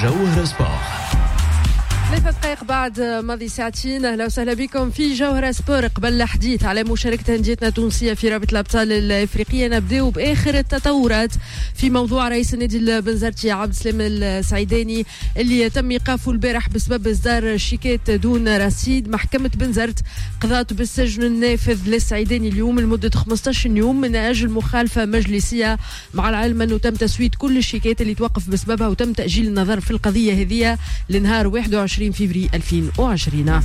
جوهرة سبور. 3 دقائق بعد ماضي ساعتين. اهلا وسهلا بكم في جوهرة سبور. قبل الحديث على مشاركة أنديتنا التونسية في رابطة الأبطال الإفريقية نبدأ بآخر التطورات في موضوع رئيس النادي البنزرتي عبد السلام السعيداني اللي تم إيقافه البارح بسبب إصدار شيكات دون رصيد. محكمة بنزرت قضت بالسجن النافذ للسعيداني اليوم لمدة 15 يوم من أجل مخالفة مجلسية، مع العلم أنه تم تسويد كل الشيكات اللي توقف بسببها وتم تأجيل النظر في القضية هذه لنهار 21 فبراير 2020.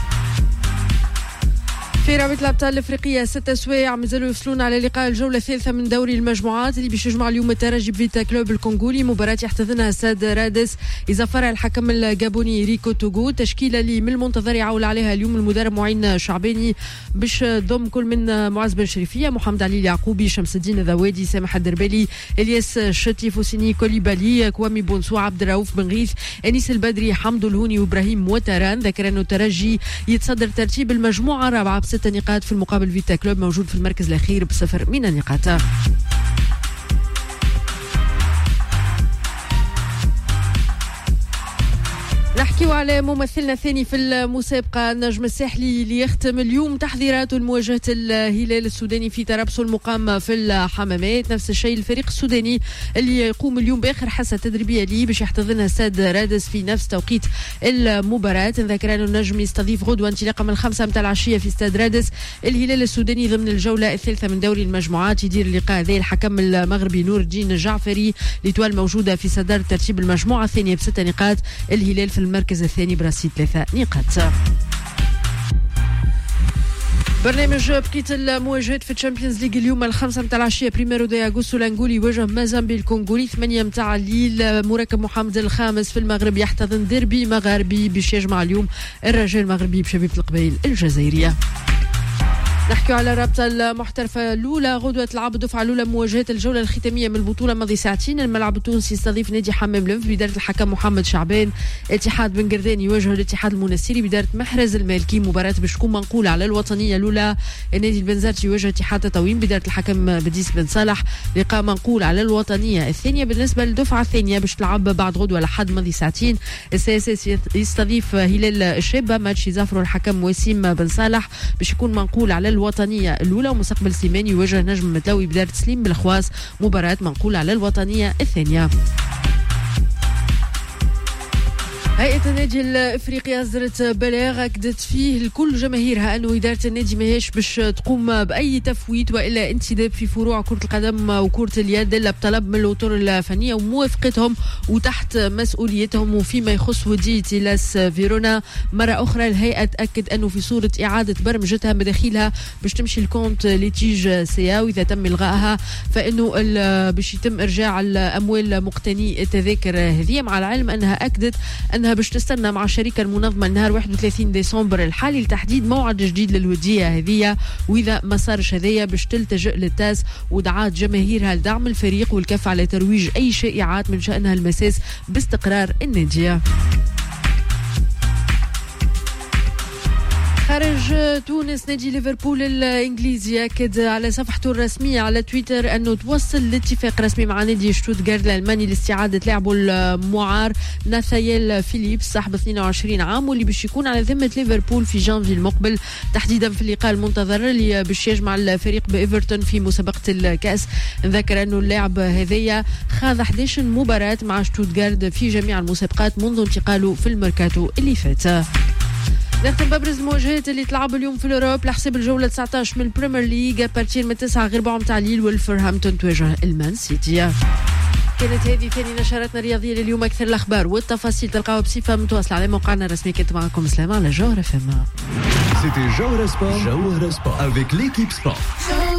في رابطة الأبطال الإفريقية 6 سوايع مازالوا يوصلون على لقاء الجولة الثالثة من دوري المجموعات اللي باش يجمع اليوم الترجي بفيتا كلوب الكونغولي. مباراة يحتضنها استاد رادس إذا فرع الحكم الجابوني ريكو توغو. تشكيلة اللي من المنتظر يعول عليها اليوم المدرب معين شعباني باش ضم كل من معز بن شريفية، محمد علي اليعقوبي، شمس الدين الذوادي، سامح الدربالي، الياس الشتي، فوسيني كوليبالي، كوامي بونسو، عبد الرؤوف بن غيث، انيس البدري، حمد الهوني وابراهيم موتران. ذكر انه الترجي يتصدر ترتيب المجموعة الرابعة ب6 نقاط، في المقابل فيتا كلوب موجود في المركز الأخير ب0 من النقاط. نحكيو على ممثلنا الثاني في المسابقة، النجم الساحلي اللي يختم اليوم تحضيراته لمواجهة الهلال السوداني في ترابصو المقام في الحمامات. نفس الشيء الفريق السوداني اللي يقوم اليوم بآخر حصة تدريبية ليه باش يحتضنها استاد رادس في نفس توقيت المباراة. نذكر أن النجم يستضيف غدوة انطلاقا من 5 متاع العشية في استاد رادس الهلال السوداني ضمن الجولة الثالثة من دوري المجموعات. يدير اللقاء ذي الحكم المغربي نور الدين الجعفري لتوال موجودة في صدارة ترتيب المجموعة الثانية ب6 نقاط، الهلال في المركز الثاني برصيد 3 نقاط. برنامج بقية المواجهات في الشامبيونز ليج اليوم 5 متاع العشية بريميرو دي أغوستو الأنغولي يواجه مازامبي الكونغولي. 8 متاع الليل مركب محمد الخامس في المغرب يحتضن ديربي مغاربي باش يجمع اليوم الرجاء المغربي بشبيبة القبائل الجزائرية. نحكي على رابطة المحترفة الأولى. غدوة تلعب الدفعة الأولى مواجهات الجولة الختامية من البطولة ماضي ساعتين. الملعب التونسي يستضيف نادي حمام لنف بإدارة الحكم محمد شعبان. اتحاد بن قردان يواجه الاتحاد المنستيري بإدارة محرز المالكي. مباراة باش تكون منقولة على الوطنية الأولى. النادي البنزرتي يواجه اتحاد تطاوين بإدارة الحكم بديس بن صالح. لقاء منقول على الوطنية الثانية. بالنسبة للدفعة الثانية باش تلعب بعد غدوة لحد ماضي ساعتين. السياسي يستضيف هلال الشابة. ماتش يزافره الحكم وسيم بن صالح باش يكون منقول على الوطنية الأولى. ومستقبل سليماني يواجه نجم متلوي بدار تسليم بالخواص. مباراة منقولة على الوطنية الثانية. هيئة النادي الافريقي اصدرت بلاغ اكدت فيه لكل جماهيرها انه اداره النادي ماهيش باش تقوم باي تفويت والا انتداب في فروع كره القدم وكره اليد الا بطلب من الاطر الفنيه وموافقتهم وتحت مسؤوليتهم. وفيما يخص وديه لاس فيرونا مره اخرى الهيئه تاكد انه في صوره اعاده برمجتها مداخيلها باش تمشي الكونت ليتيج سيا، واذا تم الغائها فانه باش يتم ارجاع الاموال مقتني التذاكر هذه. مع العلم انها اكدت انها باش تستنى مع الشركه المنظمه نهار 31 ديسمبر الحالي لتحديد موعد جديد للوديه هذه، واذا ما صارش هذايا باش تلتجئ للتاس. ودعات جماهيرها لدعم الفريق والكف على ترويج اي شائعات من شانها المساس باستقرار النادي. خارج تونس نادي ليفربول الانجليزي اكد على صفحته الرسميه على تويتر انه توصل لاتفاق رسمي مع نادي شتوتغارت الالماني لاستعاده لاعبه المعار ناثايل فيليبس صاحب 22 عام واللي باش يكون على ذمه ليفربول في جانفي المقبل، تحديدا في اللقاء المنتظر اللي باش يجمع الفريق بايفرتون في مسابقه الكاس. نذكر انه اللاعب هذايا خاض 11 مباراه مع شتوتغارت في جميع المسابقات منذ انتقاله في الميركاتو اللي فات. نختم بابرز المواجهات اللي تلعب اليوم في الأوروب لحساب الجولة 19 من البريمير ليج. بارتير من 9 غير بعض متاع ليل والفرهامبتون تواجه المان سيتي. كانت هذه ثاني نشراتنا الرياضية لليوم. أكثر الأخبار والتفاصيل تلقاوها بصفة متواصلة على موقعنا الرسمي. كنت معكم سلامة على جوهرة FM. C'était Jauhara Sport avec l'équipe sport.